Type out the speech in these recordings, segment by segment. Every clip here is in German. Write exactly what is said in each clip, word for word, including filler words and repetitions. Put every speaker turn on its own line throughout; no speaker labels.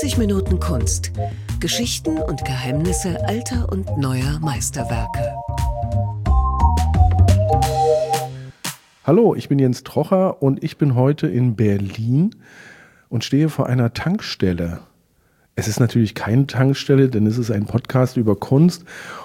neunzig Minuten Kunst. Geschichten und Geheimnisse alter und neuer Meisterwerke.
Hallo, ich bin Jens Trocher und ich bin heute in Berlin und stehe vor einer Tankstelle. Es ist natürlich keine Tankstelle, denn es ist ein Podcast über Kunst,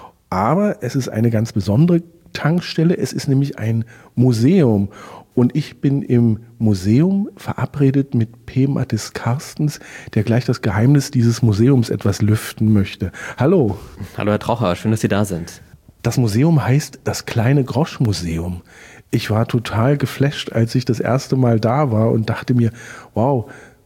aber es ist eine ganz besondere Tankstelle. Es ist nämlich ein Museum und ich bin im Museum verabredet mit P. Mathis Karstens, der gleich das Geheimnis dieses Museums etwas lüften möchte. Hallo.
Hallo Herr Trocher, schön, dass Sie da sind.
Das Museum heißt das Kleine Grosch-Museum. Ich war total geflasht, als ich das erste Mal da war und dachte mir, wow,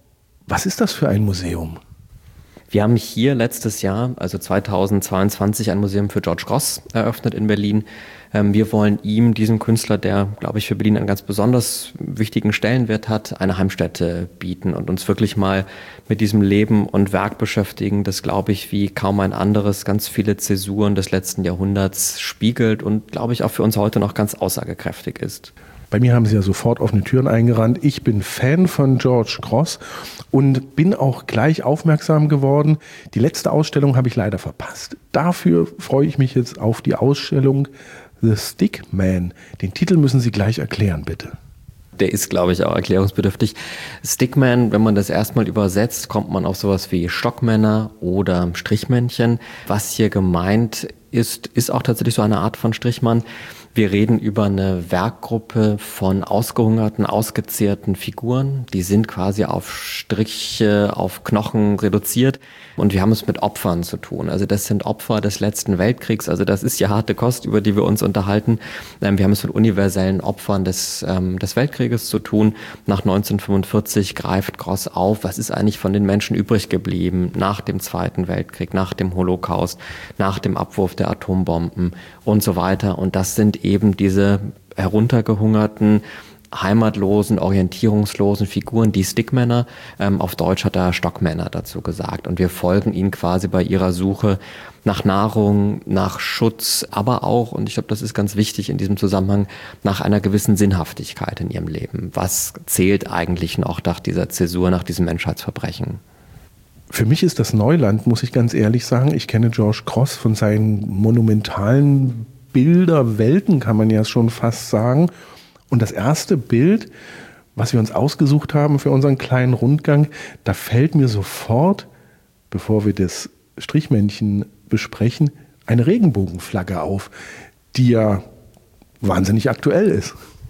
was ist das für ein Museum?
Wir haben hier letztes Jahr, also zweitausendzweiundzwanzig, ein Museum für George Grosz eröffnet in Berlin. Wir wollen ihm, diesem Künstler, der, glaube ich, für Berlin einen ganz besonders wichtigen Stellenwert hat, eine Heimstätte bieten und uns wirklich mal mit diesem Leben und Werk beschäftigen, das, glaube ich, wie kaum ein anderes ganz viele Zäsuren des letzten Jahrhunderts spiegelt und, glaube ich, auch für uns heute noch ganz aussagekräftig ist.
Bei mir haben Sie ja sofort offene Türen eingerannt. Ich bin Fan von George Grosz und bin auch gleich aufmerksam geworden. Die letzte Ausstellung habe ich leider verpasst. Dafür freue ich mich jetzt auf die Ausstellung The Stickman. Den Titel müssen Sie gleich erklären, bitte.
Der ist, glaube ich, auch erklärungsbedürftig. Stickman, wenn man das erstmal übersetzt, kommt man auf sowas wie Stockmänner oder Strichmännchen. Was hier gemeint ist, ist auch tatsächlich so eine Art von Strichmann. Wir reden über eine Werkgruppe von ausgehungerten, ausgezehrten Figuren. Die sind quasi auf Striche, auf Knochen reduziert. Und wir haben es mit Opfern zu tun. Also das sind Opfer des letzten Weltkriegs. Also das ist ja harte Kost, über die wir uns unterhalten. Wir haben es mit universellen Opfern des, ähm, des Weltkrieges zu tun. Nach neunzehnhundertfünfundvierzig greift Grosz auf, was ist eigentlich von den Menschen übrig geblieben nach dem Zweiten Weltkrieg, nach dem Holocaust, nach dem Abwurf der Atombomben und so weiter. Und das sind eben diese heruntergehungerten, heimatlosen, orientierungslosen Figuren, die Stickmänner. Ähm, auf Deutsch hat er Stockmänner dazu gesagt. Und wir folgen ihnen quasi bei ihrer Suche nach Nahrung, nach Schutz, aber auch, und ich glaube, das ist ganz wichtig in diesem Zusammenhang, nach einer gewissen Sinnhaftigkeit in ihrem Leben. Was zählt eigentlich noch nach dieser Zäsur, nach diesem Menschheitsverbrechen?
Für mich ist das Neuland, muss ich ganz ehrlich sagen. Ich kenne George Grosz von seinen monumentalen Bilderwelten, kann man ja schon fast sagen. Und das erste Bild, was wir uns ausgesucht haben für unseren kleinen Rundgang, da fällt mir sofort, bevor wir das Strichmännchen besprechen, eine Regenbogenflagge auf, die ja wahnsinnig aktuell ist.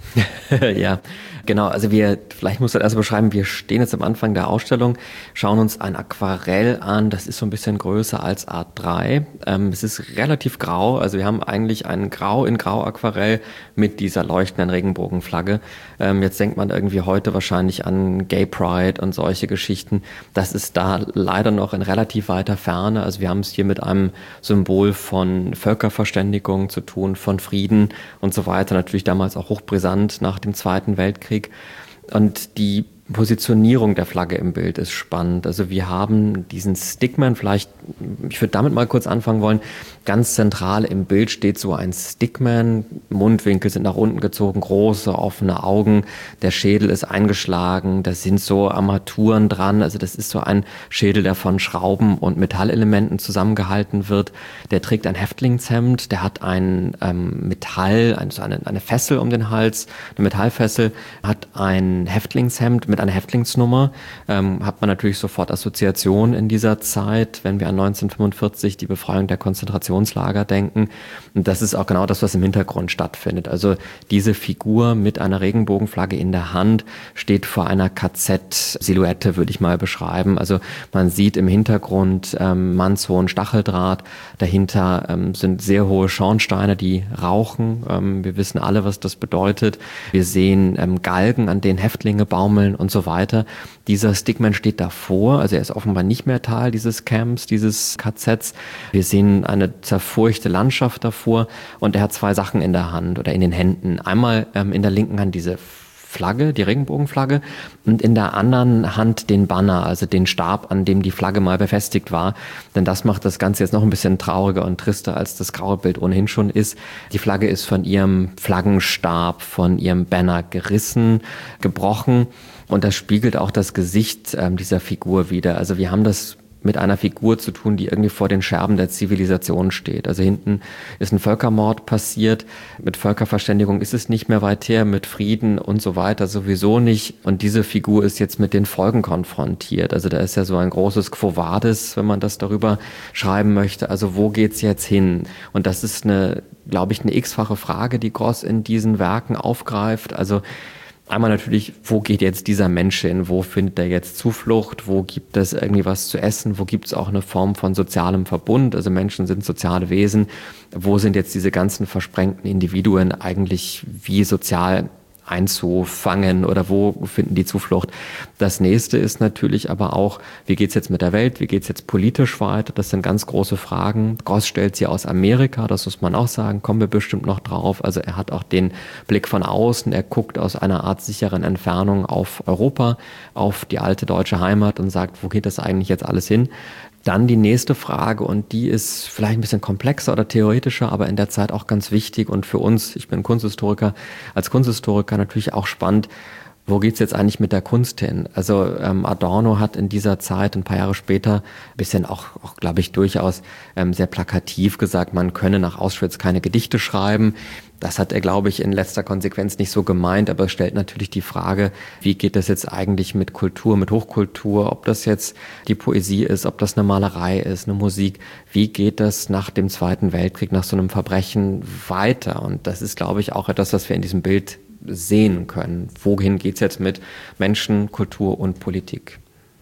Ja, genau. Also wir, vielleicht muss ich das erst beschreiben, wir stehen jetzt am Anfang der Ausstellung, schauen uns ein Aquarell an, das ist so ein bisschen größer als A drei. Ähm, es ist relativ grau, also wir haben eigentlich ein Grau in Grau Aquarell mit dieser leuchtenden Regenbogenflagge. Ähm, jetzt denkt man irgendwie heute wahrscheinlich an Gay Pride und solche Geschichten. Das ist da leider noch in relativ weiter Ferne. Also wir haben es hier mit einem Symbol von Völkerverständigung zu tun, von Frieden und so weiter. Natürlich damals auch hochbrisant nach dem Zweiten Weltkrieg. Und die Positionierung der Flagge im Bild ist spannend. Also wir haben diesen Stickman, vielleicht, ich würde damit mal kurz anfangen wollen, ganz zentral im Bild steht so ein Stickman, Mundwinkel sind nach unten gezogen, große offene Augen, der Schädel ist eingeschlagen, da sind so Armaturen dran, also das ist so ein Schädel, der von Schrauben und Metallelementen zusammengehalten wird. Der trägt ein Häftlingshemd, der hat ein ähm, Metall, also eine, eine Fessel um den Hals, eine Metallfessel, hat ein Häftlingshemd mit einer Häftlingsnummer, ähm, hat man natürlich sofort Assoziationen in dieser Zeit, wenn wir an neunzehnhundertfünfundvierzig die Befreiung der Konzentrationslager denken. Und das ist auch genau das, was im Hintergrund stattfindet. Also diese Figur mit einer Regenbogenflagge in der Hand steht vor einer K Z-Silhouette, würde ich mal beschreiben. Also man sieht im Hintergrund ähm, mannshohen Stacheldraht, dahinter ähm, sind sehr hohe Schornsteine, die rauchen. Ähm, wir wissen alle, was das bedeutet. Wir sehen ähm, Galgen, an denen Häftlinge baumeln und so weiter. Dieser Stickman steht davor, also er ist offenbar nicht mehr Teil dieses Camps, dieses K Zs. Wir sehen eine zerfurchte Landschaft davor und er hat zwei Sachen in der Hand oder in den Händen. Einmal ähm, in der linken Hand diese Flagge, die Regenbogenflagge, und in der anderen Hand den Banner, also den Stab, an dem die Flagge mal befestigt war. Denn das macht das Ganze jetzt noch ein bisschen trauriger und trister, als das graue Bild ohnehin schon ist. Die Flagge ist von ihrem Flaggenstab, von ihrem Banner gerissen, gebrochen, und das spiegelt auch das Gesicht äh, dieser Figur wider. Also wir haben das mit einer Figur zu tun, die irgendwie vor den Scherben der Zivilisation steht. Also hinten ist ein Völkermord passiert, mit Völkerverständigung ist es nicht mehr weit her, mit Frieden und so weiter sowieso nicht. Und diese Figur ist jetzt mit den Folgen konfrontiert. Also da ist ja so ein großes Quo Vadis, wenn man das darüber schreiben möchte. Also wo geht's jetzt hin? Und das ist eine, glaube ich, eine x-fache Frage, die Gross in diesen Werken aufgreift. Also einmal natürlich, wo geht jetzt dieser Mensch hin? Wo findet er jetzt Zuflucht? Wo gibt es irgendwie was zu essen? Wo gibt es auch eine Form von sozialem Verbund? Also Menschen sind soziale Wesen. Wo sind jetzt diese ganzen versprengten Individuen eigentlich wie sozial einzufangen oder wo finden die Zuflucht? Das nächste ist natürlich aber auch, wie geht's jetzt mit der Welt? Wie geht's jetzt politisch weiter? Das sind ganz große Fragen. Gross stellt sie aus Amerika, das muss man auch sagen, kommen wir bestimmt noch drauf. Also er hat auch den Blick von außen, er guckt aus einer Art sicheren Entfernung auf Europa, auf die alte deutsche Heimat und sagt, wo geht das eigentlich jetzt alles hin? Dann die nächste Frage, und die ist vielleicht ein bisschen komplexer oder theoretischer, aber in der Zeit auch ganz wichtig und für uns, ich bin Kunsthistoriker, als Kunsthistoriker natürlich auch spannend, wo geht's jetzt eigentlich mit der Kunst hin? Also ähm, Adorno hat in dieser Zeit, ein paar Jahre später, ein bisschen auch, auch glaube ich, durchaus ähm, sehr plakativ gesagt, man könne nach Auschwitz keine Gedichte schreiben. Das hat er, glaube ich, in letzter Konsequenz nicht so gemeint, aber es stellt natürlich die Frage, wie geht das jetzt eigentlich mit Kultur, mit Hochkultur, ob das jetzt die Poesie ist, ob das eine Malerei ist, eine Musik, wie geht das nach dem Zweiten Weltkrieg, nach so einem Verbrechen weiter? Und das ist, glaube ich, auch etwas, was wir in diesem Bild sehen können. Wohin geht's jetzt mit Menschen, Kultur und Politik?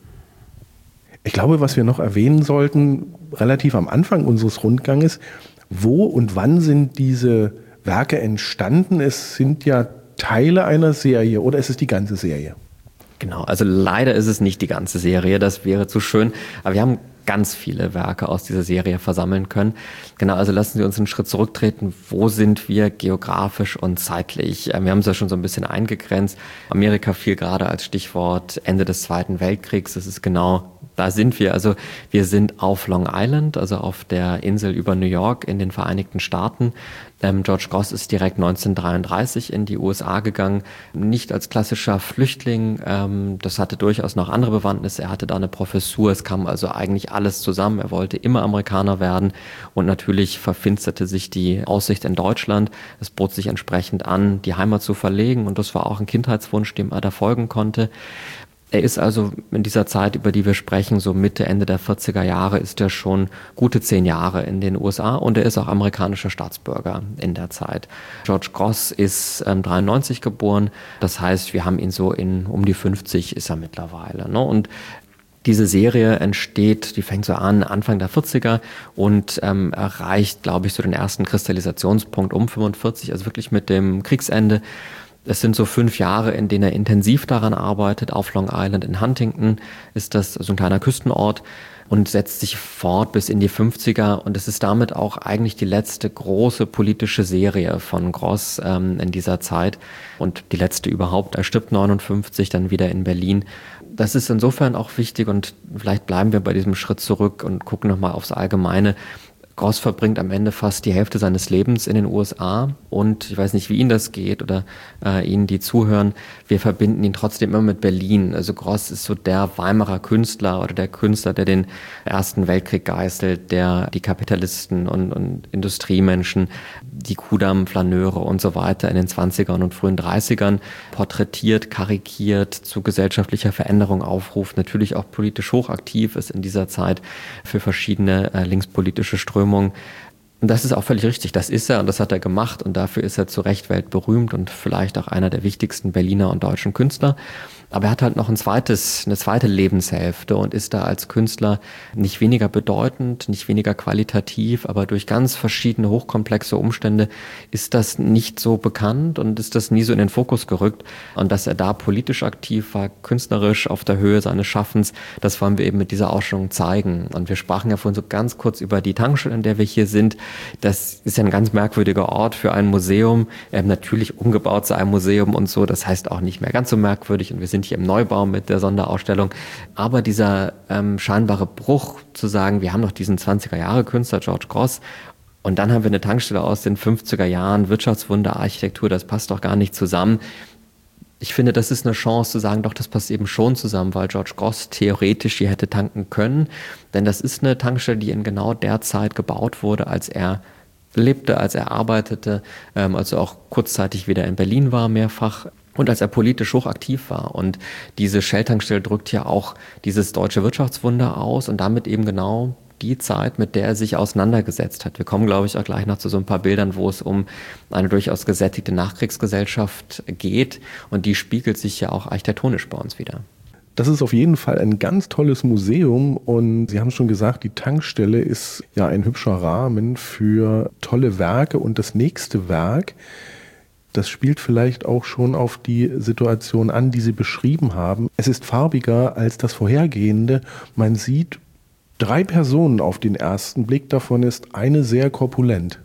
Ich glaube, was wir noch erwähnen sollten, relativ am Anfang unseres Rundganges, wo und wann sind diese Werke entstanden? Es sind ja Teile einer Serie, oder ist es die ganze Serie?
Genau, also leider ist es nicht die ganze Serie, das wäre zu schön, aber wir haben ganz viele Werke aus dieser Serie versammeln können. Genau, also lassen Sie uns einen Schritt zurücktreten. Wo sind wir geografisch und zeitlich? Wir haben es ja schon so ein bisschen eingegrenzt. Amerika fiel gerade als Stichwort, Ende des Zweiten Weltkriegs. Das ist genau, da sind wir. Also wir sind auf Long Island, also auf der Insel über New York in den Vereinigten Staaten. Ähm, George Gross ist direkt neunzehnhundertdreiunddreißig in die U S A gegangen, nicht als klassischer Flüchtling. Ähm, das hatte durchaus noch andere Bewandtnisse. Er hatte da eine Professur. Es kam also eigentlich alles zusammen. Er wollte immer Amerikaner werden und natürlich verfinsterte sich die Aussicht in Deutschland. Es bot sich entsprechend an, die Heimat zu verlegen, und das war auch ein Kindheitswunsch, dem er da folgen konnte. Er ist also in dieser Zeit, über die wir sprechen, so Mitte, Ende der vierziger Jahre, ist er schon gute zehn Jahre in den U S A, und er ist auch amerikanischer Staatsbürger in der Zeit. George Gross ist ähm, dreiundneunzig geboren, das heißt, wir haben ihn so in um die fünfzig ist er mittlerweile, ne? Und diese Serie entsteht, die fängt so an, Anfang der vierziger und ähm, erreicht, glaube ich, so den ersten Kristallisationspunkt um fünfundvierzig, also wirklich mit dem Kriegsende. Es sind so fünf Jahre, in denen er intensiv daran arbeitet. Auf Long Island in Huntington ist das so ein kleiner Küstenort und setzt sich fort bis in die fünfziger. Und es ist damit auch eigentlich die letzte große politische Serie von Gross ähm, in dieser Zeit und die letzte überhaupt. Er stirbt neunundfünfzig, dann wieder in Berlin. Das ist insofern auch wichtig, und vielleicht bleiben wir bei diesem Schritt zurück und gucken nochmal aufs Allgemeine. Gross verbringt am Ende fast die Hälfte seines Lebens in den U S A, und ich weiß nicht, wie Ihnen das geht oder äh, Ihnen, die zuhören, wir verbinden ihn trotzdem immer mit Berlin. Also Gross ist so der Weimarer Künstler oder der Künstler, der den Ersten Weltkrieg geißelt, der die Kapitalisten und, und Industriemenschen, die Kudamm-Flaneure und so weiter in den zwanzigern und frühen dreißigern porträtiert, karikiert, zu gesellschaftlicher Veränderung aufruft, natürlich auch politisch hochaktiv ist in dieser Zeit für verschiedene äh, linkspolitische Strömungen. Und das ist auch völlig richtig, das ist er und das hat er gemacht, und dafür ist er zu Recht weltberühmt und vielleicht auch einer der wichtigsten Berliner und deutschen Künstler. Aber er hat halt noch ein zweites, eine zweite Lebenshälfte und ist da als Künstler nicht weniger bedeutend, nicht weniger qualitativ, aber durch ganz verschiedene hochkomplexe Umstände ist das nicht so bekannt und ist das nie so in den Fokus gerückt. Und dass er da politisch aktiv war, künstlerisch auf der Höhe seines Schaffens, das wollen wir eben mit dieser Ausstellung zeigen. Und wir sprachen ja vorhin so ganz kurz über die Tankstelle, in der wir hier sind. Das ist ja ein ganz merkwürdiger Ort für ein Museum, ähm, natürlich umgebaut zu einem Museum und so, das heißt auch nicht mehr ganz so merkwürdig und wir sind hier im Neubau mit der Sonderausstellung. Aber dieser ähm, scheinbare Bruch zu sagen, wir haben noch diesen zwanziger-Jahre-Künstler George Grosz und dann haben wir eine Tankstelle aus den fünfziger Jahren, Wirtschaftswunder, Architektur, das passt doch gar nicht zusammen. Ich finde, das ist eine Chance zu sagen, doch, das passt eben schon zusammen, weil George Grosz theoretisch hier hätte tanken können. Denn das ist eine Tankstelle, die in genau der Zeit gebaut wurde, als er lebte, als er arbeitete, ähm, als er auch kurzzeitig wieder in Berlin war, mehrfach. Und als er politisch hochaktiv war. Und diese Shell-Tankstelle drückt ja auch dieses deutsche Wirtschaftswunder aus und damit eben genau die Zeit, mit der er sich auseinandergesetzt hat. Wir kommen, glaube ich, auch gleich noch zu so ein paar Bildern, wo es um eine durchaus gesättigte Nachkriegsgesellschaft geht. Und die spiegelt sich ja auch architektonisch bei uns wieder.
Das ist auf jeden Fall ein ganz tolles Museum und Sie haben schon gesagt, die Tankstelle ist ja ein hübscher Rahmen für tolle Werke und das nächste Werk, das spielt vielleicht auch schon auf die Situation an, die Sie beschrieben haben. Es ist farbiger als das vorhergehende. Man sieht drei Personen auf den ersten Blick, davon ist eine sehr korpulent.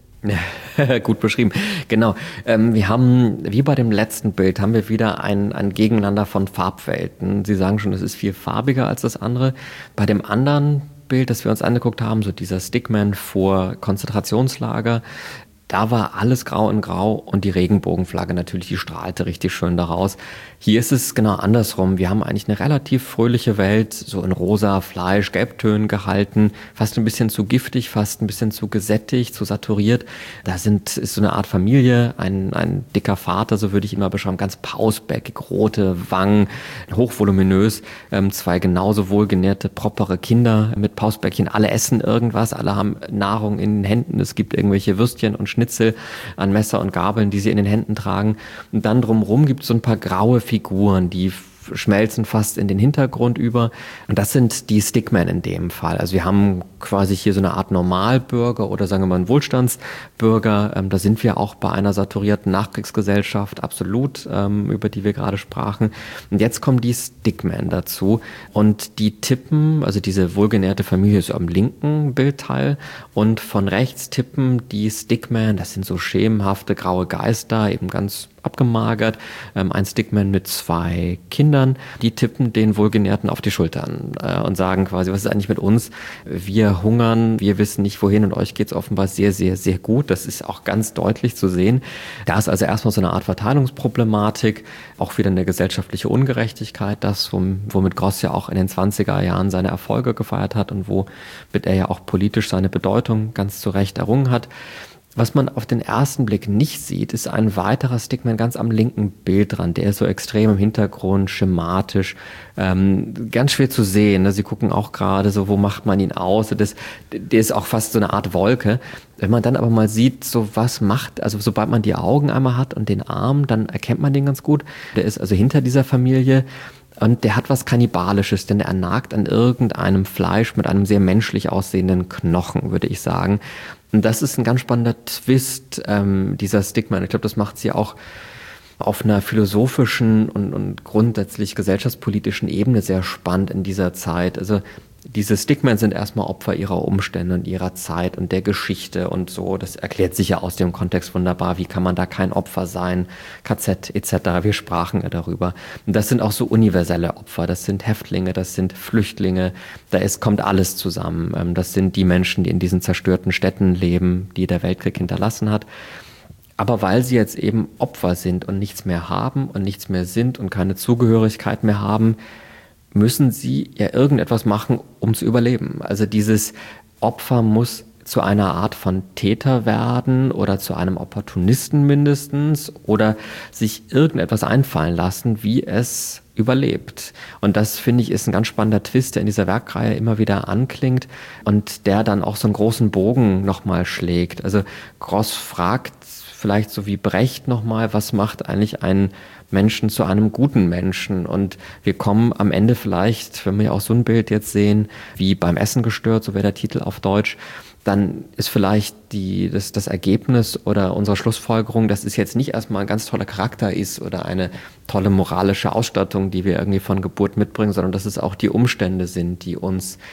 Gut beschrieben. Genau. Ähm, wir haben, wie bei dem letzten Bild, haben wir wieder ein, ein Gegeneinander von Farbwelten. Sie sagen schon, es ist viel farbiger als das andere. Bei dem anderen Bild, das wir uns angeguckt haben, so dieser Stickman vor Konzentrationslager, da war alles grau in grau und die Regenbogenflagge natürlich, die strahlte richtig schön daraus. Hier ist es genau andersrum. Wir haben eigentlich eine relativ fröhliche Welt, so in rosa, Fleisch, Gelbtönen gehalten, fast ein bisschen zu giftig, fast ein bisschen zu gesättigt, zu saturiert. Da sind, ist so eine Art Familie, ein, ein dicker Vater, so würde ich ihn mal beschreiben, ganz pausbäckig, rote Wangen, hochvoluminös, ähm, zwei genauso wohlgenährte, propere Kinder mit Pausbäckchen. Alle essen irgendwas, alle haben Nahrung in den Händen. Es gibt irgendwelche Würstchen und Schnitzel an Messer und Gabeln, die sie in den Händen tragen. Und dann drumherum gibt es so ein paar graue Figuren, die schmelzen fast in den Hintergrund über. Und das sind die Stickmen in dem Fall. Also wir haben quasi hier so eine Art Normalbürger oder sagen wir mal einen Wohlstandsbürger. Ähm, da sind wir auch bei einer saturierten Nachkriegsgesellschaft, absolut, ähm, über die wir gerade sprachen. Und jetzt kommen die Stickmen dazu. Und die tippen, also diese wohlgenährte Familie ist am linken Bildteil. Und von rechts tippen die Stickmen, das sind so schemenhafte graue Geister, eben ganz abgemagert, ähm, ein Stickman mit zwei Kindern, die tippen den Wohlgenährten auf die Schultern äh, und sagen quasi, was ist eigentlich mit uns? Wir hungern, wir wissen nicht wohin und euch geht's offenbar sehr, sehr, sehr gut. Das ist auch ganz deutlich zu sehen. Da ist also erstmal so eine Art Verteilungsproblematik, auch wieder eine gesellschaftliche Ungerechtigkeit, das, womit Grosz ja auch in den zwanziger Jahren seine Erfolge gefeiert hat und womit er ja auch politisch seine Bedeutung ganz zu Recht errungen hat. Was man auf den ersten Blick nicht sieht, ist ein weiterer Stickman ganz am linken Bildrand. Der ist so extrem im Hintergrund, schematisch, ähm, ganz schwer zu sehen. Ne? Sie gucken auch gerade so, wo macht man ihn aus? Das, der ist auch fast so eine Art Wolke. Wenn man dann aber mal sieht, so was macht, also sobald man die Augen einmal hat und den Arm, dann erkennt man den ganz gut. Der ist also hinter dieser Familie. Und der hat was Kannibalisches, denn er nagt an irgendeinem Fleisch mit einem sehr menschlich aussehenden Knochen, würde ich sagen. Und das ist ein ganz spannender Twist, ähm, dieser Stickman. Ich glaube, das macht sie auch auf einer philosophischen und, und grundsätzlich gesellschaftspolitischen Ebene sehr spannend in dieser Zeit. Also diese Stickmen sind erstmal Opfer ihrer Umstände und ihrer Zeit und der Geschichte und so. Das erklärt sich ja aus dem Kontext wunderbar. Wie kann man da kein Opfer sein? K Z et cetera. Wir sprachen ja darüber. Und das sind auch so universelle Opfer. Das sind Häftlinge, das sind Flüchtlinge. Da ist, kommt alles zusammen. Das sind die Menschen, die in diesen zerstörten Städten leben, die der Weltkrieg hinterlassen hat. Aber weil sie jetzt eben Opfer sind und nichts mehr haben und nichts mehr sind und keine Zugehörigkeit mehr haben, müssen sie ja irgendetwas machen, um zu überleben. Also dieses Opfer muss zu einer Art von Täter werden oder zu einem Opportunisten mindestens oder sich irgendetwas einfallen lassen, wie es überlebt. Und das, finde ich, ist ein ganz spannender Twist, der in dieser Werkreihe immer wieder anklingt und der dann auch so einen großen Bogen nochmal schlägt. Also Grosz fragt vielleicht so wie Brecht nochmal, was macht eigentlich einen Menschen zu einem guten Menschen? Und wir kommen am Ende vielleicht, wenn wir ja auch so ein Bild jetzt sehen, wie beim Essen gestört, so wäre der Titel auf Deutsch, dann ist vielleicht die, das, das Ergebnis oder unsere Schlussfolgerung, dass es jetzt nicht erstmal ein ganz toller Charakter ist oder eine tolle moralische Ausstattung, die wir irgendwie von Geburt mitbringen, sondern dass es auch die Umstände sind, die uns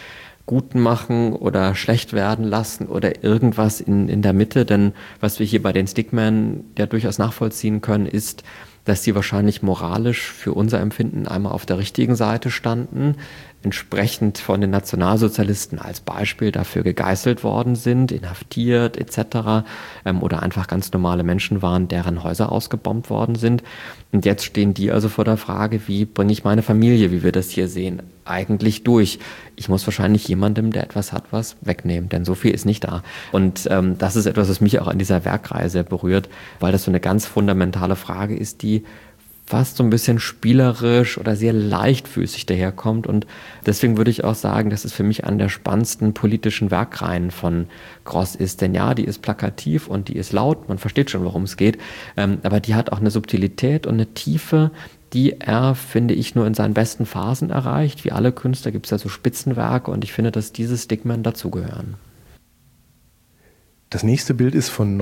gut machen oder schlecht werden lassen oder irgendwas in, in der Mitte. Denn was wir hier bei den Stickmen ja durchaus nachvollziehen können, ist, dass sie wahrscheinlich moralisch für unser Empfinden einmal auf der richtigen Seite standen, entsprechend von den Nationalsozialisten als Beispiel dafür gegeißelt worden sind, inhaftiert et cetera ähm, oder einfach ganz normale Menschen waren, deren Häuser ausgebombt worden sind. Und jetzt stehen die also vor der Frage, wie bringe ich meine Familie, wie wir das hier sehen, eigentlich durch. Ich muss wahrscheinlich jemandem, der etwas hat, was wegnehmen, denn so viel ist nicht da. Und ähm, das ist etwas, was mich auch an dieser Werkreise berührt, weil das so eine ganz fundamentale Frage ist, die fast so ein bisschen spielerisch oder sehr leichtfüßig daherkommt. Und deswegen würde ich auch sagen, dass es für mich eine der spannendsten politischen Werkreihen von Gross ist. Denn ja, die ist plakativ und die ist laut, man versteht schon, worum es geht. Ähm, aber die hat auch eine Subtilität und eine Tiefe, die er, finde ich, nur in seinen besten Phasen erreicht. Wie alle Künstler gibt es ja so Spitzenwerke und ich finde, dass diese Stickmen dazugehören.
Das nächste Bild ist von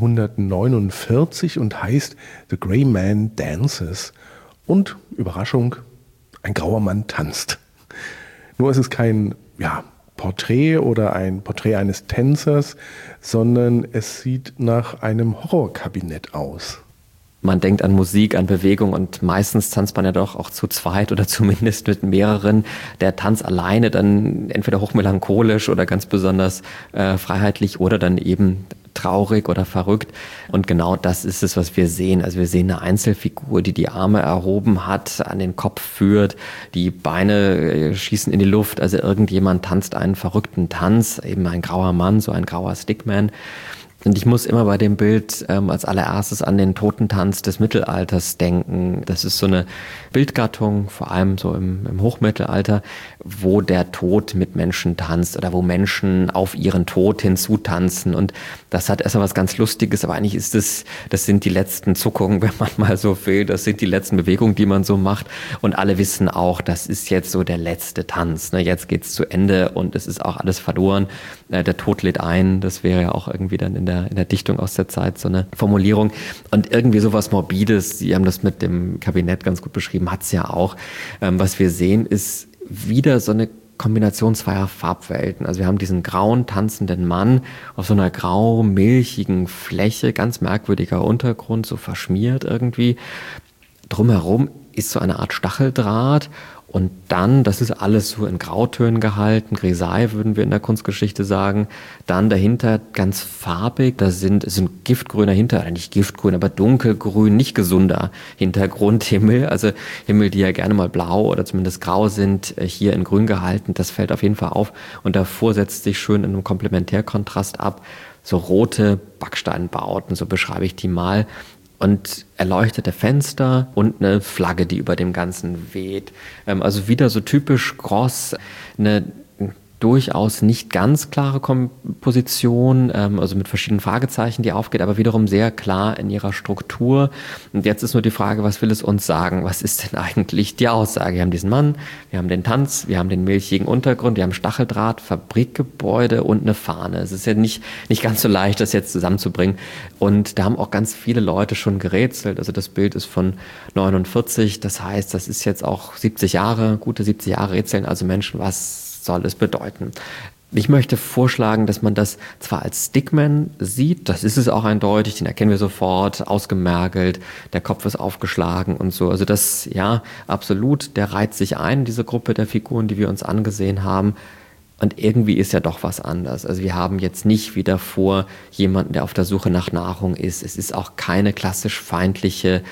neunzehnhundertneunundvierzig und heißt The Grey Man Dances. Und, Überraschung, ein grauer Mann tanzt. Nur ist es kein ja, Porträt oder ein Porträt eines Tänzers, sondern es sieht nach einem Horrorkabinett aus.
Man denkt an Musik, an Bewegung und meistens tanzt man ja doch auch zu zweit oder zumindest mit mehreren. Der Tanz alleine dann entweder hochmelancholisch oder ganz besonders äh, freiheitlich oder dann eben traurig oder verrückt. Und genau das ist es, was wir sehen. Also wir sehen eine Einzelfigur, die die Arme erhoben hat, an den Kopf führt, die Beine äh, schießen in die Luft. Also irgendjemand tanzt einen verrückten Tanz, eben ein grauer Mann, so ein grauer Stickman. Und ich muss immer bei dem Bild ähm, als allererstes an den Totentanz des Mittelalters denken. Das ist so eine Bildgattung, vor allem so im, im Hochmittelalter, wo der Tod mit Menschen tanzt oder wo Menschen auf ihren Tod hinzutanzen. Und das hat erstmal was ganz Lustiges, aber eigentlich ist es, das sind die letzten Zuckungen, wenn man mal so will. Das sind die letzten Bewegungen, die man so macht. Und alle wissen auch, das ist jetzt so der letzte Tanz. Ne? Jetzt geht's zu Ende und es ist auch alles verloren. Äh, der Tod lädt ein. Das wäre ja auch irgendwie dann in der in der Dichtung aus der Zeit so eine Formulierung und irgendwie sowas Morbides, Sie haben das mit dem Kabinett ganz gut beschrieben, hat es ja auch. Ähm, was wir sehen, ist wieder so eine Kombination zweier Farbwelten. Also wir haben diesen grauen, tanzenden Mann auf so einer grau-milchigen Fläche, ganz merkwürdiger Untergrund, so verschmiert irgendwie. Drumherum ist so eine Art Stacheldraht. Und dann, das ist alles so in Grautönen gehalten, Grisaille würden wir in der Kunstgeschichte sagen. Dann dahinter ganz farbig, da sind, es sind giftgrüner Hintergrund, nicht giftgrün, aber dunkelgrün, nicht gesunder Hintergrundhimmel. Also Himmel, die ja gerne mal blau oder zumindest grau sind, hier in grün gehalten. Das fällt auf jeden Fall auf. Und davor setzt sich schön in einem Komplementärkontrast ab. So rote Backsteinbauten, so beschreibe ich die mal. Und erleuchtete Fenster und eine Flagge, die über dem Ganzen weht. Also wieder so typisch Gross, eine durchaus nicht ganz klare Komposition, also mit verschiedenen Fragezeichen, die aufgeht, aber wiederum sehr klar in ihrer Struktur. Und jetzt ist nur die Frage, was will es uns sagen? Was ist denn eigentlich die Aussage? Wir haben diesen Mann, wir haben den Tanz, wir haben den milchigen Untergrund, wir haben Stacheldraht, Fabrikgebäude und eine Fahne. Es ist ja nicht, nicht ganz so leicht, das jetzt zusammenzubringen. Und da haben auch ganz viele Leute schon gerätselt. Also das Bild ist von neunundvierzig, das heißt, das ist jetzt auch siebzig Jahre, gute siebzig Jahre rätseln also Menschen, was soll es bedeuten. Ich möchte vorschlagen, dass man das zwar als Stickman sieht, das ist es auch eindeutig, den erkennen wir sofort, ausgemergelt, der Kopf ist aufgeschlagen und so. Also das, ja, absolut, der reiht sich ein, diese Gruppe der Figuren, die wir uns angesehen haben. Und irgendwie ist ja doch was anders. Also wir haben jetzt nicht wieder vor jemanden, der auf der Suche nach Nahrung ist. Es ist auch keine klassisch feindliche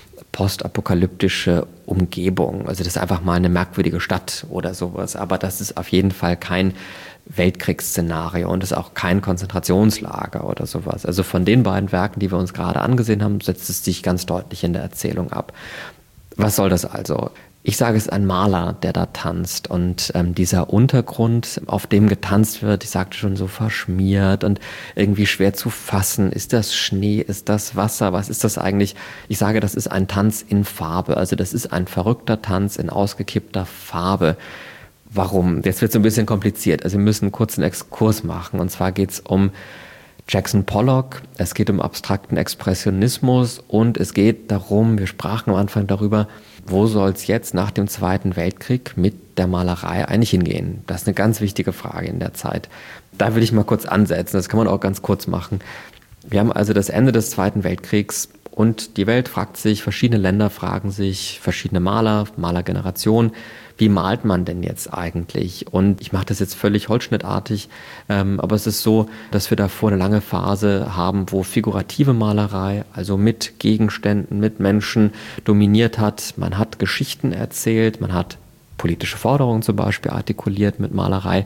postapokalyptische Umgebung. Also das ist einfach mal eine merkwürdige Stadt oder sowas. Aber das ist auf jeden Fall kein Weltkriegsszenario und ist auch kein Konzentrationslager oder sowas. Also von den beiden Werken, die wir uns gerade angesehen haben, setzt es sich ganz deutlich in der Erzählung ab. Was soll das also? Ich sage, es ist ein Maler, der da tanzt und ähm, dieser Untergrund, auf dem getanzt wird, ich sagte schon, so verschmiert und irgendwie schwer zu fassen. Ist das Schnee? Ist das Wasser? Was ist das eigentlich? Ich sage, das ist ein Tanz in Farbe. Also das ist ein verrückter Tanz in ausgekippter Farbe. Warum? Jetzt wird es ein bisschen kompliziert. Also wir müssen einen kurzen Exkurs machen. Und zwar geht es um Jackson Pollock, es geht um abstrakten Expressionismus und es geht darum, wir sprachen am Anfang darüber, wo soll es jetzt nach dem Zweiten Weltkrieg mit der Malerei eigentlich hingehen? Das ist eine ganz wichtige Frage in der Zeit. Da will ich mal kurz ansetzen, das kann man auch ganz kurz machen. Wir haben also das Ende des Zweiten Weltkriegs und die Welt fragt sich, verschiedene Länder fragen sich, verschiedene Maler, Malergenerationen, wie malt man denn jetzt eigentlich? Und ich mache das jetzt völlig holzschnittartig, ähm, aber es ist so, dass wir davor eine lange Phase haben, wo figurative Malerei, also mit Gegenständen, mit Menschen dominiert hat. Man hat Geschichten erzählt, man hat politische Forderungen zum Beispiel artikuliert mit Malerei.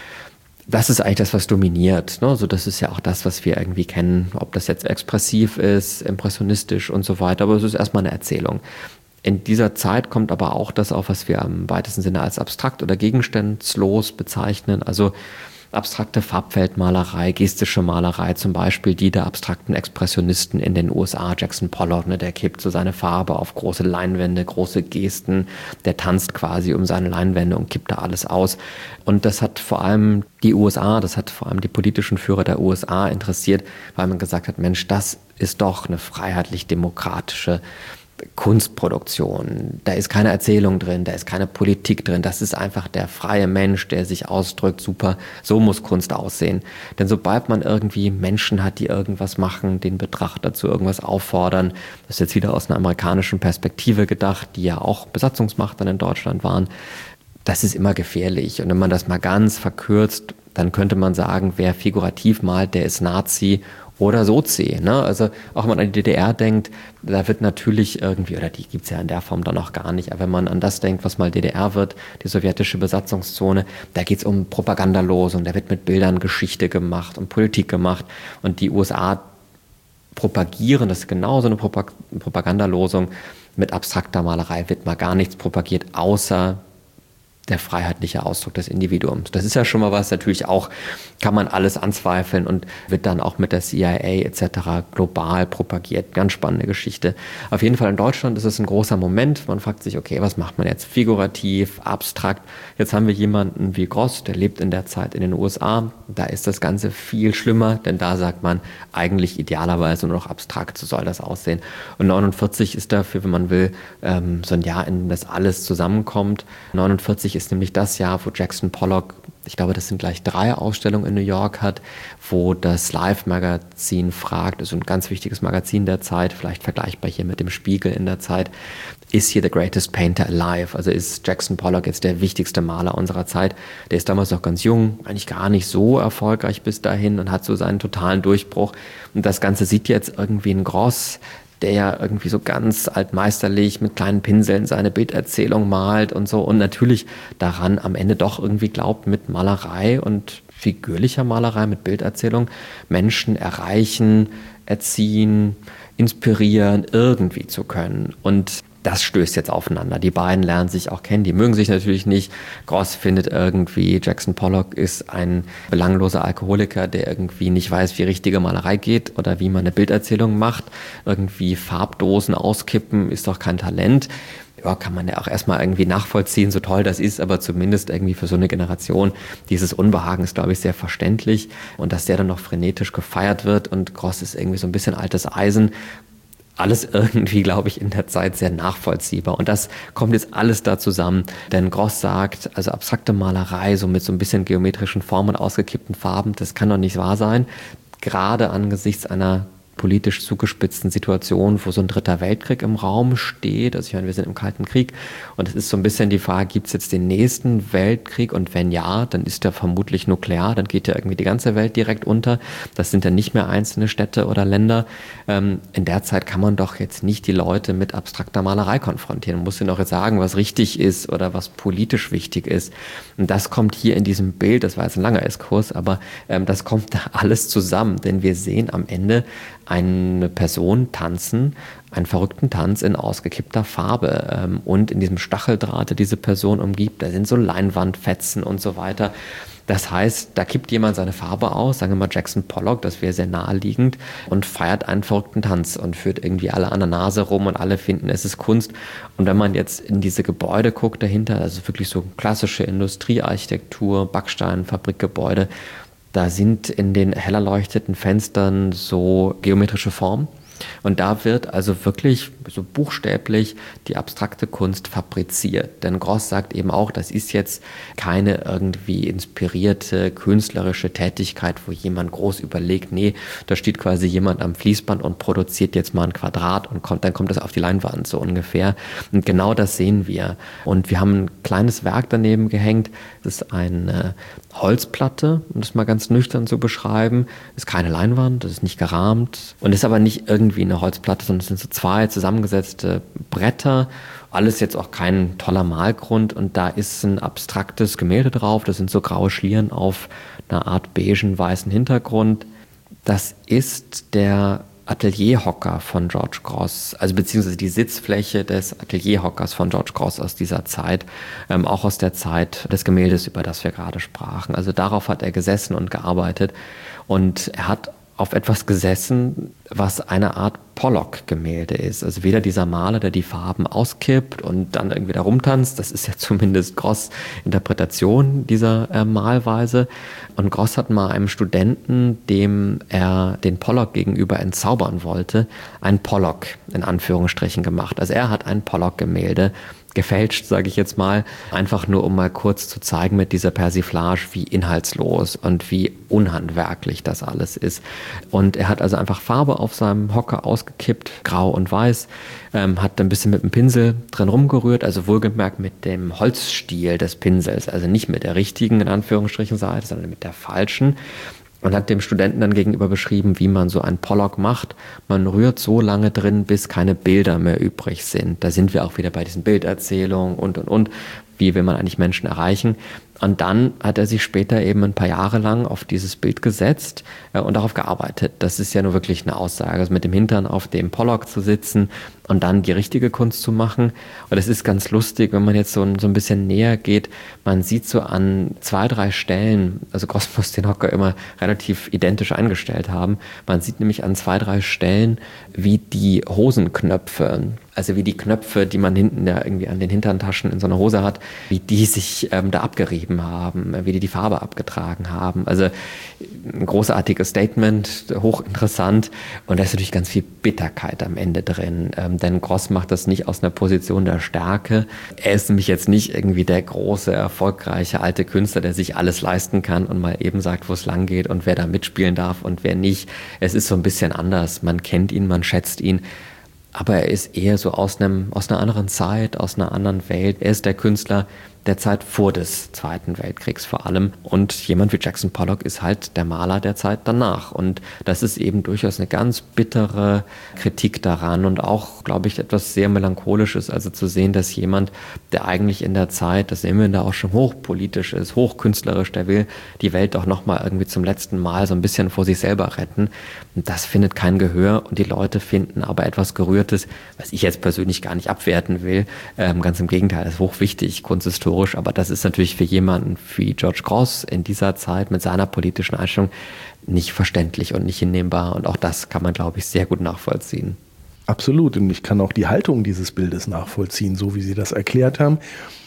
Das ist eigentlich das, was dominiert. Ne? Also das ist ja auch das, was wir irgendwie kennen, ob das jetzt expressiv ist, impressionistisch und so weiter. Aber es ist erstmal eine Erzählung. In dieser Zeit kommt aber auch das auf, was wir im weitesten Sinne als abstrakt oder gegenstandslos bezeichnen. Also abstrakte Farbfeldmalerei, gestische Malerei, zum Beispiel die der abstrakten Expressionisten in den U S A, Jackson Pollock, ne, der kippt so seine Farbe auf große Leinwände, große Gesten, der tanzt quasi um seine Leinwände und kippt da alles aus. Und das hat vor allem die U S A, das hat vor allem die politischen Führer der U S A interessiert, weil man gesagt hat, Mensch, das ist doch eine freiheitlich-demokratische Kunstproduktion. Da ist keine Erzählung drin, da ist keine Politik drin. Das ist einfach der freie Mensch, der sich ausdrückt. Super, so muss Kunst aussehen. Denn sobald man irgendwie Menschen hat, die irgendwas machen, den Betrachter zu irgendwas auffordern, das ist jetzt wieder aus einer amerikanischen Perspektive gedacht, die ja auch Besatzungsmacht dann in Deutschland waren, das ist immer gefährlich. Und wenn man das mal ganz verkürzt, dann könnte man sagen, wer figurativ malt, der ist Nazi oder Sozi. Ne? Also auch wenn man an die D D R denkt, da wird natürlich irgendwie, oder die gibt es ja in der Form dann noch gar nicht, aber wenn man an das denkt, was mal D D R wird, die sowjetische Besatzungszone, da geht es um Propagandalosung, da wird mit Bildern Geschichte gemacht und Politik gemacht und die U S A propagieren, das ist genauso eine Propagandalosung, mit abstrakter Malerei wird mal gar nichts propagiert, außer der freiheitliche Ausdruck des Individuums. Das ist ja schon mal was, natürlich auch, kann man alles anzweifeln und wird dann auch mit der C I A et cetera global propagiert. Ganz spannende Geschichte. Auf jeden Fall in Deutschland ist es ein großer Moment. Man fragt sich, okay, was macht man jetzt? Figurativ, abstrakt. Jetzt haben wir jemanden wie Gross, der lebt in der Zeit in den U S A. Da ist das Ganze viel schlimmer, denn da sagt man eigentlich idealerweise nur noch abstrakt, so soll das aussehen. Und neunundvierzig ist dafür, wenn man will, so ein Jahr, in dem das alles zusammenkommt. neunundvierzig ist nämlich das Jahr, wo Jackson Pollock, ich glaube, das sind gleich drei Ausstellungen in New York hat, wo das Life-Magazin fragt, also ein ganz wichtiges Magazin der Zeit, vielleicht vergleichbar hier mit dem Spiegel in der Zeit, ist hier the greatest painter alive? Also ist Jackson Pollock jetzt der wichtigste Maler unserer Zeit? Der ist damals noch ganz jung, eigentlich gar nicht so erfolgreich bis dahin und hat so seinen totalen Durchbruch. Und das Ganze sieht jetzt irgendwie ein Gross, der ja irgendwie so ganz altmeisterlich mit kleinen Pinseln seine Bilderzählung malt und so und natürlich daran am Ende doch irgendwie glaubt, mit Malerei und figürlicher Malerei, mit Bilderzählung Menschen erreichen, erziehen, inspirieren, irgendwie zu können. Und das stößt jetzt aufeinander. Die beiden lernen sich auch kennen, die mögen sich natürlich nicht. Gross findet irgendwie, Jackson Pollock ist ein belangloser Alkoholiker, der irgendwie nicht weiß, wie richtige Malerei geht oder wie man eine Bilderzählung macht. Irgendwie Farbdosen auskippen ist doch kein Talent. Ja, kann man ja auch erstmal irgendwie nachvollziehen, so toll das ist, aber zumindest irgendwie für so eine Generation, dieses Unbehagen ist, glaube ich, sehr verständlich. Und dass der dann noch frenetisch gefeiert wird und Gross ist irgendwie so ein bisschen altes Eisen, alles irgendwie, glaube ich, in der Zeit sehr nachvollziehbar. Und das kommt jetzt alles da zusammen. Denn Gross sagt, also abstrakte Malerei, so mit so ein bisschen geometrischen Formen und ausgekippten Farben, das kann doch nicht wahr sein. Gerade angesichts einer politisch zugespitzten Situation, wo so ein dritter Weltkrieg im Raum steht. Also ich meine, wir sind im Kalten Krieg und es ist so ein bisschen die Frage, gibt es jetzt den nächsten Weltkrieg und wenn ja, dann ist der vermutlich nuklear, dann geht ja irgendwie die ganze Welt direkt unter. Das sind dann nicht mehr einzelne Städte oder Länder. Ähm, in der Zeit kann man doch jetzt nicht die Leute mit abstrakter Malerei konfrontieren. Man muss ihnen auch jetzt sagen, was richtig ist oder was politisch wichtig ist. Und das kommt hier in diesem Bild, das war jetzt ein langer Exkurs, aber ähm, das kommt da alles zusammen, denn wir sehen am Ende eine Person tanzen, einen verrückten Tanz in ausgekippter Farbe ähm, und in diesem Stacheldraht, der diese Person umgibt, da sind so Leinwandfetzen und so weiter. Das heißt, da kippt jemand seine Farbe aus, sagen wir mal Jackson Pollock, das wäre sehr naheliegend, und feiert einen verrückten Tanz und führt irgendwie alle an der Nase rum und alle finden, es ist Kunst. Und wenn man jetzt in diese Gebäude guckt dahinter, also wirklich so klassische Industriearchitektur, Backstein, Fabrikgebäude, da sind in den hell erleuchteten Fenstern so geometrische Formen. Und da wird also wirklich so buchstäblich die abstrakte Kunst fabriziert. Denn Gross sagt eben auch, das ist jetzt keine irgendwie inspirierte künstlerische Tätigkeit, wo jemand groß überlegt, nee, da steht quasi jemand am Fließband und produziert jetzt mal ein Quadrat und kommt, dann kommt das auf die Leinwand so ungefähr. Und genau das sehen wir. Und wir haben ein kleines Werk daneben gehängt. Das ist eine Holzplatte, um das mal ganz nüchtern zu beschreiben. Das ist keine Leinwand, das ist nicht gerahmt und ist aber nicht irgendwie eine Holzplatte, sondern es sind so zwei zusammengesetzte Bretter. Alles jetzt auch kein toller Malgrund und da ist ein abstraktes Gemälde drauf. Das sind so graue Schlieren auf einer Art beigen weißen Hintergrund. Das ist der Atelierhocker von George Grosz, also beziehungsweise die Sitzfläche des Atelierhockers von George Grosz aus dieser Zeit, ähm, auch aus der Zeit des Gemäldes, über das wir gerade sprachen. Also darauf hat er gesessen und gearbeitet und er hat auf etwas gesessen, was eine Art Pollock-Gemälde ist. Also weder dieser Maler, der die Farben auskippt und dann irgendwie da rumtanzt, das ist ja zumindest Grosz' Interpretation dieser äh, Malweise. Und Grosz hat mal einem Studenten, dem er den Pollock gegenüber entzaubern wollte, einen Pollock in Anführungsstrichen gemacht. Also er hat ein Pollock-Gemälde gefälscht, sage ich jetzt mal, einfach nur um mal kurz zu zeigen mit dieser Persiflage, wie inhaltslos und wie unhandwerklich das alles ist. Und er hat also einfach Farbe auf seinem Hocker ausgekippt, grau und weiß, ähm, hat ein bisschen mit dem Pinsel drin rumgerührt, also wohlgemerkt mit dem Holzstiel des Pinsels, also nicht mit der richtigen, in Anführungsstrichen, Seite, sondern mit der falschen. Und hat dem Studenten dann gegenüber beschrieben, wie man so einen Pollock macht. Man rührt so lange drin, bis keine Bilder mehr übrig sind. Da sind wir auch wieder bei diesen Bilderzählungen und, und, und. Wie will man eigentlich Menschen erreichen? Und dann hat er sich später eben ein paar Jahre lang auf dieses Bild gesetzt äh, und darauf gearbeitet. Das ist ja nur wirklich eine Aussage, also mit dem Hintern auf dem Pollock zu sitzen und dann die richtige Kunst zu machen. Und das ist ganz lustig, wenn man jetzt so ein, so ein bisschen näher geht. Man sieht so an zwei, drei Stellen, also Grosz muss den Hocker immer relativ identisch eingestellt haben. Man sieht nämlich an zwei, drei Stellen, wie die Hosenknöpfe, also wie die Knöpfe, die man hinten ja irgendwie an den Hinterntaschen in so einer Hose hat, wie die sich ähm, da abgerieben haben, wie die die Farbe abgetragen haben. Also ein großartiges Statement, hochinteressant. Und da ist natürlich ganz viel Bitterkeit am Ende drin. Ähm, denn Grosz macht das nicht aus einer Position der Stärke. Er ist nämlich jetzt nicht irgendwie der große, erfolgreiche alte Künstler, der sich alles leisten kann und mal eben sagt, wo es lang geht und wer da mitspielen darf und wer nicht. Es ist so ein bisschen anders. Man kennt ihn, man schätzt ihn. Aber er ist eher so aus, einem, aus einer anderen Zeit, aus einer anderen Welt. Er ist der Künstler der Zeit vor des Zweiten Weltkriegs vor allem. Und jemand wie Jackson Pollock ist halt der Maler der Zeit danach. Und das ist eben durchaus eine ganz bittere Kritik daran und auch, glaube ich, etwas sehr Melancholisches. Also zu sehen, dass jemand, der eigentlich in der Zeit, das sehen wir da auch schon hochpolitisch ist, hochkünstlerisch, der will die Welt doch nochmal irgendwie zum letzten Mal so ein bisschen vor sich selber retten. Und das findet kein Gehör und die Leute finden aber etwas Gerührtes, was ich jetzt persönlich gar nicht abwerten will. Ähm, ganz im Gegenteil, das ist hochwichtig, kunsthistorisch. Aber das ist natürlich für jemanden wie George Grosz in dieser Zeit mit seiner politischen Einstellung nicht verständlich und nicht hinnehmbar. Und auch das kann man, glaube ich, sehr gut nachvollziehen.
Absolut. Und ich kann auch die Haltung dieses Bildes nachvollziehen, so wie Sie das erklärt haben.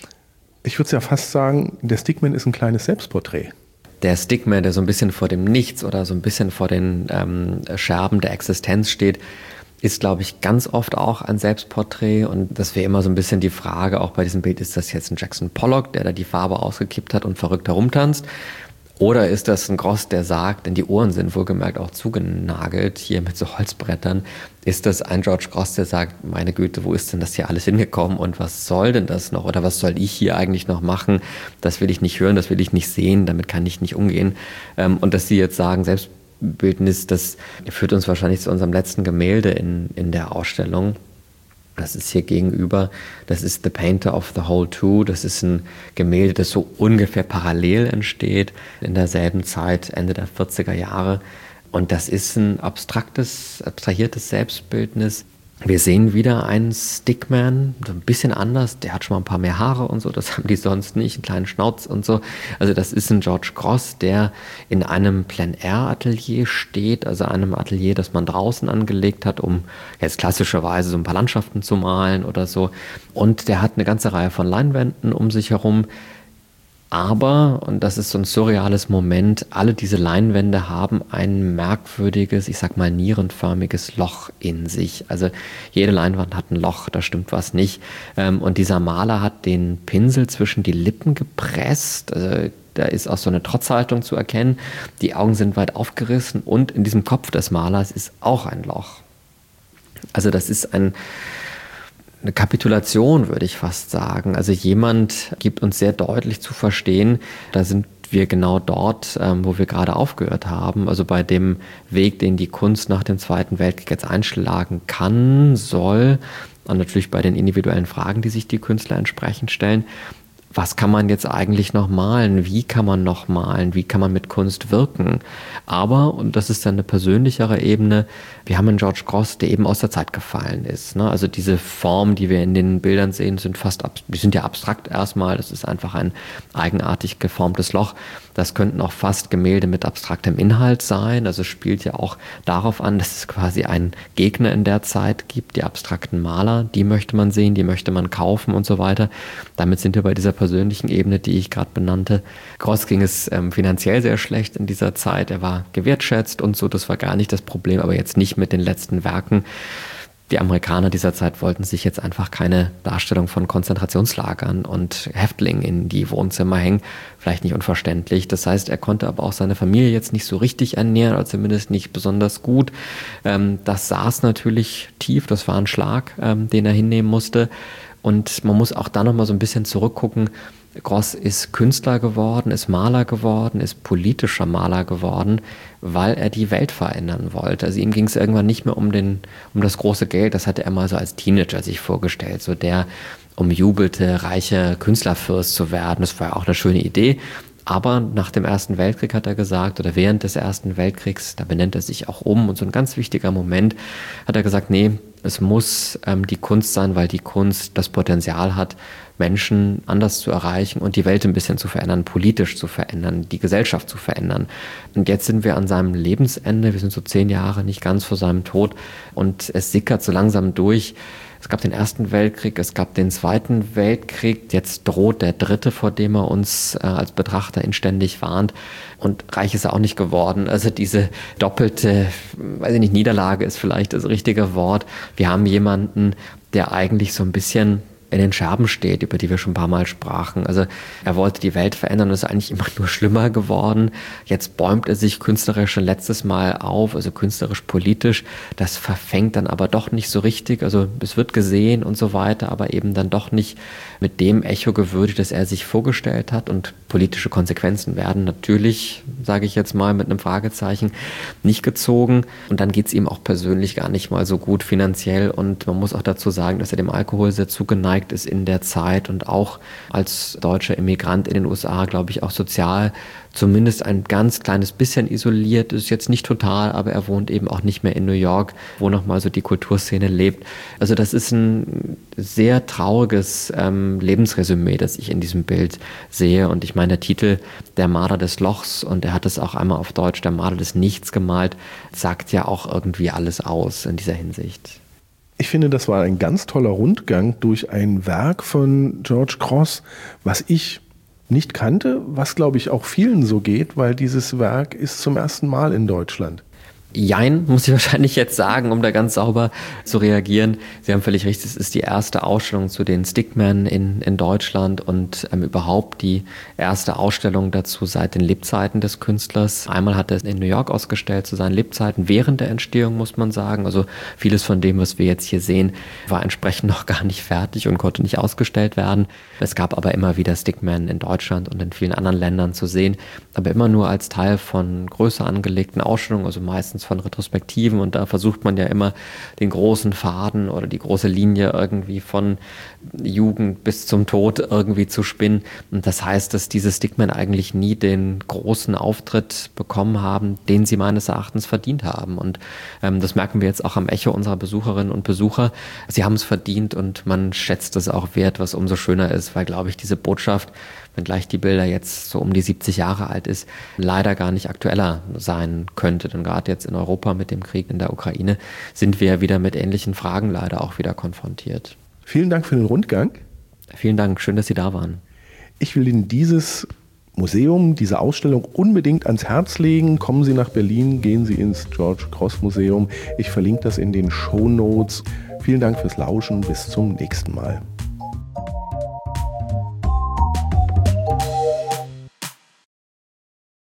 Ich würde es ja fast sagen, der Stickman ist ein kleines Selbstporträt.
Der Stickman, der so ein bisschen vor dem Nichts oder so ein bisschen vor den ähm, Scherben der Existenz steht, ist, glaube ich, ganz oft auch ein Selbstporträt. Und das wäre immer so ein bisschen die Frage, auch bei diesem Bild, ist das jetzt ein Jackson Pollock, der da die Farbe ausgekippt hat und verrückt herumtanzt? Oder ist das ein Grosz, der sagt, denn die Ohren sind wohlgemerkt auch zugenagelt, hier mit so Holzbrettern, ist das ein George Grosz, der sagt, meine Güte, wo ist denn das hier alles hingekommen und was soll denn das noch? Oder was soll ich hier eigentlich noch machen? Das will ich nicht hören, das will ich nicht sehen, damit kann ich nicht umgehen. Und dass Sie jetzt sagen, selbst Bildnis, das führt uns wahrscheinlich zu unserem letzten Gemälde in, in der Ausstellung. Das ist hier gegenüber, das ist The Painter of the Whole Two. Das ist ein Gemälde, das so ungefähr parallel entsteht, in derselben Zeit, Ende der vierziger Jahre. Und das ist ein abstraktes, abstrahiertes Selbstbildnis. Wir sehen wieder einen Stickman, so ein bisschen anders, der hat schon mal ein paar mehr Haare und so, das haben die sonst nicht, einen kleinen Schnauz und so. Also das ist ein George Grosz, der in einem Plein-Air-Atelier steht, also einem Atelier, das man draußen angelegt hat, um jetzt klassischerweise so ein paar Landschaften zu malen oder so. Und der hat eine ganze Reihe von Leinwänden um sich herum. Aber, und das ist so ein surreales Moment, alle diese Leinwände haben ein merkwürdiges, ich sag mal nierenförmiges Loch in sich. Also jede Leinwand hat ein Loch, da stimmt was nicht. Und dieser Maler hat den Pinsel zwischen die Lippen gepresst. Also da ist auch so eine Trotzhaltung zu erkennen. Die Augen sind weit aufgerissen und in diesem Kopf des Malers ist auch ein Loch. Also das ist ein... eine Kapitulation, würde ich fast sagen. Also jemand gibt uns sehr deutlich zu verstehen, da sind wir genau dort, ähm, wo wir gerade aufgehört haben. Also bei dem Weg, den die Kunst nach dem Zweiten Weltkrieg jetzt einschlagen kann, soll, und natürlich bei den individuellen Fragen, die sich die Künstler entsprechend stellen. Was kann man jetzt eigentlich noch malen? Wie kann man noch malen? Wie kann man mit Kunst wirken? Aber, und das ist dann eine persönlichere Ebene, wir haben einen George Grosz, der eben aus der Zeit gefallen ist. Ne? Also diese Formen, die wir in den Bildern sehen, sind fast, die sind ja abstrakt erstmal. Das ist einfach ein eigenartig geformtes Loch. Das könnten auch fast Gemälde mit abstraktem Inhalt sein. Also es spielt ja auch darauf an, dass es quasi einen Gegner in der Zeit gibt, die abstrakten Maler. Die möchte man sehen, die möchte man kaufen und so weiter. Damit sind wir bei dieser persönlichen Ebene, die ich gerade benannte. Grosz ging es ähm, finanziell sehr schlecht in dieser Zeit. Er war gewertschätzt und so, das war gar nicht das Problem, aber jetzt nicht mit den letzten Werken. Die Amerikaner dieser Zeit wollten sich jetzt einfach keine Darstellung von Konzentrationslagern und Häftlingen in die Wohnzimmer hängen. Vielleicht nicht unverständlich. Das heißt, er konnte aber auch seine Familie jetzt nicht so richtig ernähren, oder zumindest nicht besonders gut. Das saß natürlich tief, das war ein Schlag, den er hinnehmen musste. Und man muss auch da nochmal so ein bisschen zurückgucken. Grosz ist Künstler geworden, ist Maler geworden, ist politischer Maler geworden, weil er die Welt verändern wollte. Also ihm ging es irgendwann nicht mehr um, den, um das große Geld, das hatte er mal so als Teenager sich vorgestellt, so der umjubelte, reiche Künstlerfürst zu werden. Das war ja auch eine schöne Idee. Aber nach dem Ersten Weltkrieg hat er gesagt, oder während des Ersten Weltkriegs, da benennt er sich auch um, und so ein ganz wichtiger Moment, hat er gesagt, nee, es muss ähm, die Kunst sein, weil die Kunst das Potenzial hat, Menschen anders zu erreichen und die Welt ein bisschen zu verändern, politisch zu verändern, die Gesellschaft zu verändern. Und jetzt sind wir an seinem Lebensende, wir sind so zehn Jahre nicht ganz vor seinem Tod und es sickert so langsam durch. Es gab den Ersten Weltkrieg, es gab den Zweiten Weltkrieg, jetzt droht der Dritte, vor dem er uns äh, als Betrachter inständig warnt. Und reich ist er auch nicht geworden. Also diese doppelte, weiß ich nicht, Niederlage ist vielleicht das richtige Wort. Wir haben jemanden, der eigentlich so ein bisschen in den Scherben steht, über die wir schon ein paar Mal sprachen. Also er wollte die Welt verändern und ist eigentlich immer nur schlimmer geworden. Jetzt bäumt er sich künstlerisch schon letztes Mal auf, also künstlerisch-politisch. Das verfängt dann aber doch nicht so richtig. Also es wird gesehen und so weiter, aber eben dann doch nicht mit dem Echo gewürdigt, das er sich vorgestellt hat. Und politische Konsequenzen werden natürlich, sage ich jetzt mal mit einem Fragezeichen, nicht gezogen. Und dann geht es ihm auch persönlich gar nicht mal so gut finanziell. Und man muss auch dazu sagen, dass er dem Alkohol sehr zugeneigt ist in der Zeit und auch als deutscher Immigrant in den U S A, glaube ich, auch sozial zumindest ein ganz kleines bisschen isoliert ist, jetzt nicht total, aber er wohnt eben auch nicht mehr in New York, wo nochmal so die Kulturszene lebt. Also das ist ein sehr trauriges ähm, Lebensresümee, das ich in diesem Bild sehe. Und ich meine, der Titel Der Maler des Lochs, und er hat es auch einmal auf Deutsch Der Maler des Nichts gemalt, sagt ja auch irgendwie alles aus in dieser Hinsicht.
Ich finde, das war ein ganz toller Rundgang durch ein Werk von George Grosz, was ich nicht kannte, was, glaube ich, auch vielen so geht, weil dieses Werk ist zum ersten Mal in Deutschland.
Jein, muss ich wahrscheinlich jetzt sagen, um da ganz sauber zu reagieren. Sie haben völlig recht, es ist die erste Ausstellung zu den Stickmen in, in Deutschland und ähm, überhaupt die erste Ausstellung dazu seit den Lebzeiten des Künstlers. Einmal hat er es in New York ausgestellt zu seinen Lebzeiten, während der Entstehung, muss man sagen. Also vieles von dem, was wir jetzt hier sehen, war entsprechend noch gar nicht fertig und konnte nicht ausgestellt werden. Es gab aber immer wieder Stickmen in Deutschland und in vielen anderen Ländern zu sehen, aber immer nur als Teil von größer angelegten Ausstellungen, also meistens von Retrospektiven, und da versucht man ja immer den großen Faden oder die große Linie irgendwie von Jugend bis zum Tod irgendwie zu spinnen. Und das heißt, dass diese Stickmen eigentlich nie den großen Auftritt bekommen haben, den sie meines Erachtens verdient haben. Und ähm, das merken wir jetzt auch am Echo unserer Besucherinnen und Besucher. Sie haben es verdient und man schätzt es auch wert, was umso schöner ist, weil, glaube ich, diese Botschaft, wenngleich die Bilder jetzt so um die siebzig Jahre alt ist, leider gar nicht aktueller sein könnte. Denn gerade jetzt in Europa mit dem Krieg in der Ukraine sind wir ja wieder mit ähnlichen Fragen leider auch wieder konfrontiert.
Vielen Dank für den Rundgang.
Vielen Dank, schön, dass Sie da waren.
Ich will Ihnen dieses Museum, diese Ausstellung unbedingt ans Herz legen. Kommen Sie nach Berlin, gehen Sie ins George Cross Museum. Ich verlinke das in den Shownotes. Vielen Dank fürs Lauschen. Bis zum nächsten Mal.